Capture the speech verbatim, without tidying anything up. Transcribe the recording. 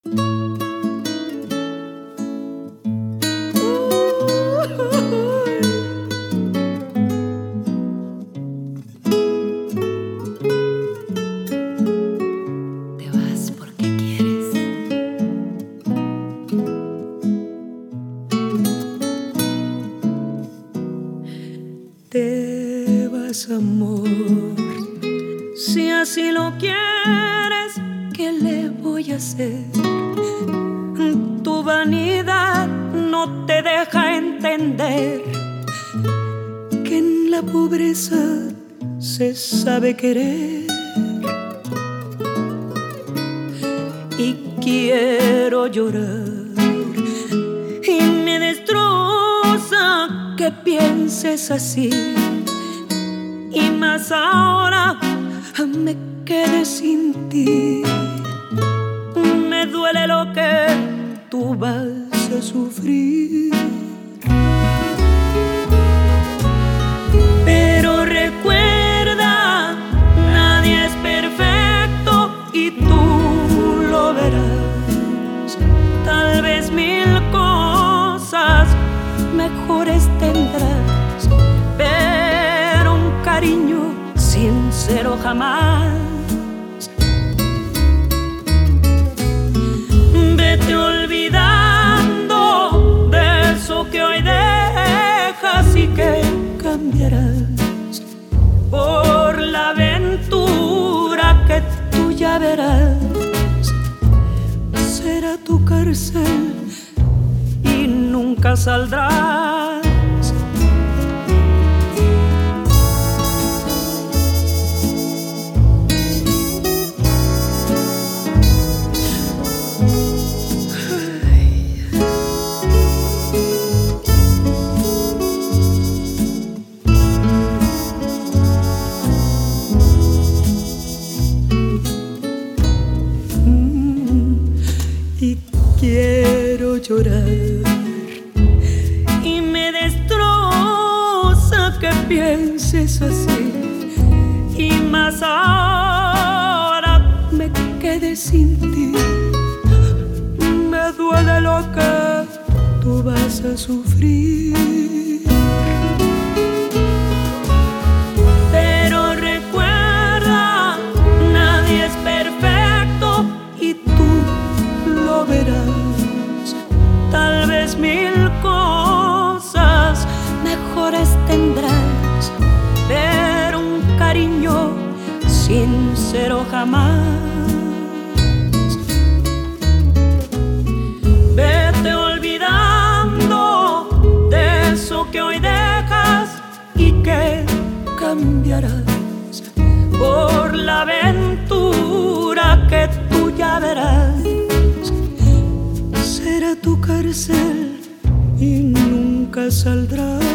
Te vas porque quieres. Te vas, amor, si así lo quieres, ¿qué le voy a hacer? Tu vanidad no te deja entender que en la pobreza se sabe querer. Y quiero llorar y me destroza que pienses así, y más ahora me quedé sin ti. Me duele lo que tú vas a sufrir, pero recuerda, nadie es perfecto y tú lo verás. Tal vez mil cosas mejores tendrás, pero un cariño sincero jamás. Vete olvidando de eso que hoy dejas y que cambiarás por la aventura que tú ya verás. Será tu cárcel y nunca saldrás. Y quiero llorar y me destroza que pienses así, y más ahora me quedé sin ti. Me duele lo que tú vas a sufrir, pero recuerda, nadie es perfecto y tú lo verás. Tal vez mil cosas mejores tendrás, pero un cariño sincero jamás. Vete olvidando de eso que hoy dejas y que cambiarás por la aventura que tú ya verás. Será tu cárcel y nunca saldrás.